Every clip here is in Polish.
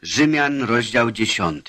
Rzymian, rozdział 10.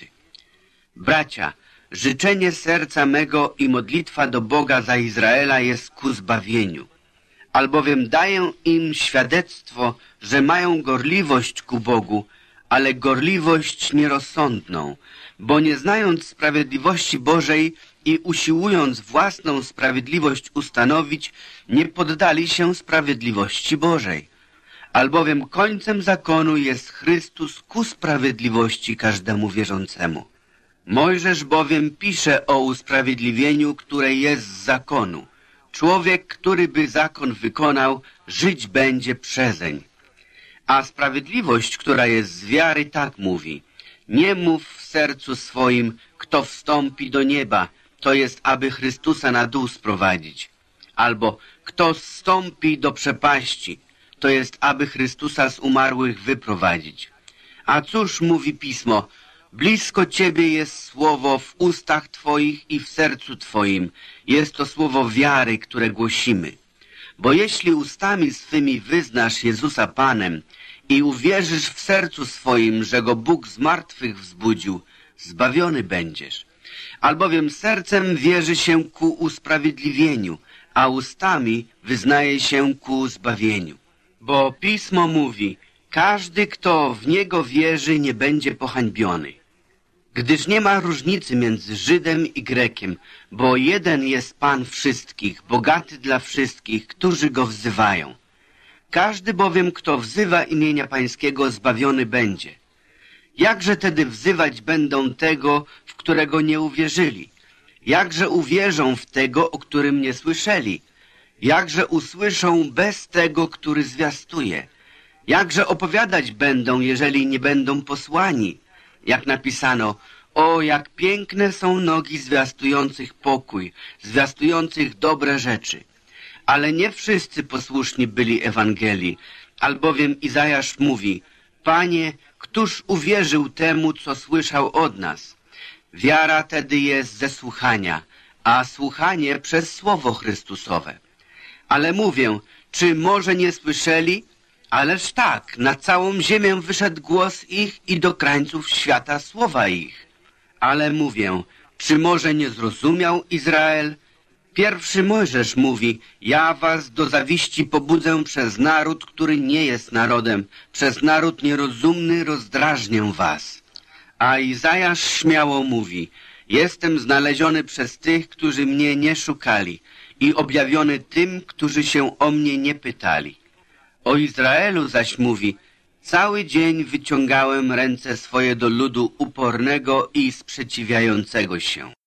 Bracia, życzenie serca mego i modlitwa do Boga za Izraela jest ku zbawieniu. Albowiem daję im świadectwo, że mają gorliwość ku Bogu, ale gorliwość nierozsądną, bo nie znając sprawiedliwości Bożej i usiłując własną sprawiedliwość ustanowić, nie poddali się sprawiedliwości Bożej. Albowiem końcem zakonu jest Chrystus ku sprawiedliwości każdemu wierzącemu. Mojżesz bowiem pisze o usprawiedliwieniu, które jest z zakonu. Człowiek, który by zakon wykonał, żyć będzie przezeń. A sprawiedliwość, która jest z wiary, tak mówi: nie mów w sercu swoim, kto wstąpi do nieba, to jest, aby Chrystusa na dół sprowadzić. Albo kto zstąpi do przepaści, to jest, aby Chrystusa z umarłych wyprowadzić. A cóż mówi Pismo? Blisko Ciebie jest słowo w ustach Twoich i w sercu Twoim. Jest to słowo wiary, które głosimy. Bo jeśli ustami swymi wyznasz Jezusa Panem i uwierzysz w sercu swoim, że Go Bóg z martwych wzbudził, zbawiony będziesz. Albowiem sercem wierzy się ku usprawiedliwieniu, a ustami wyznaje się ku zbawieniu. Bo Pismo mówi: każdy, kto w Niego wierzy, nie będzie pohańbiony. Gdyż nie ma różnicy między Żydem i Grekiem, bo jeden jest Pan wszystkich, bogaty dla wszystkich, którzy Go wzywają. Każdy bowiem, kto wzywa imienia Pańskiego, zbawiony będzie. Jakże tedy wzywać będą tego, w którego nie uwierzyli? Jakże uwierzą w tego, o którym nie słyszeli? Jakże usłyszą bez tego, który zwiastuje? Jakże opowiadać będą, jeżeli nie będą posłani? Jak napisano: o, jak piękne są nogi zwiastujących pokój, zwiastujących dobre rzeczy. Ale nie wszyscy posłuszni byli Ewangelii, albowiem Izajasz mówi: Panie, któż uwierzył temu, co słyszał od nas? Wiara tedy jest ze słuchania, a słuchanie przez słowo Chrystusowe. Ale mówię, czy może nie słyszeli? Ależ tak, na całą ziemię wyszedł głos ich i do krańców świata słowa ich. Ale mówię, czy może nie zrozumiał Izrael? Pierwszy Mojżesz mówi: ja was do zawiści pobudzę przez naród, który nie jest narodem, przez naród nierozumny rozdrażnię was. A Izajasz śmiało mówi: jestem znaleziony przez tych, którzy mnie nie szukali, i objawiony tym, którzy się o mnie nie pytali. O Izraelu zaś mówi: cały dzień wyciągałem ręce swoje do ludu upornego i sprzeciwiającego się.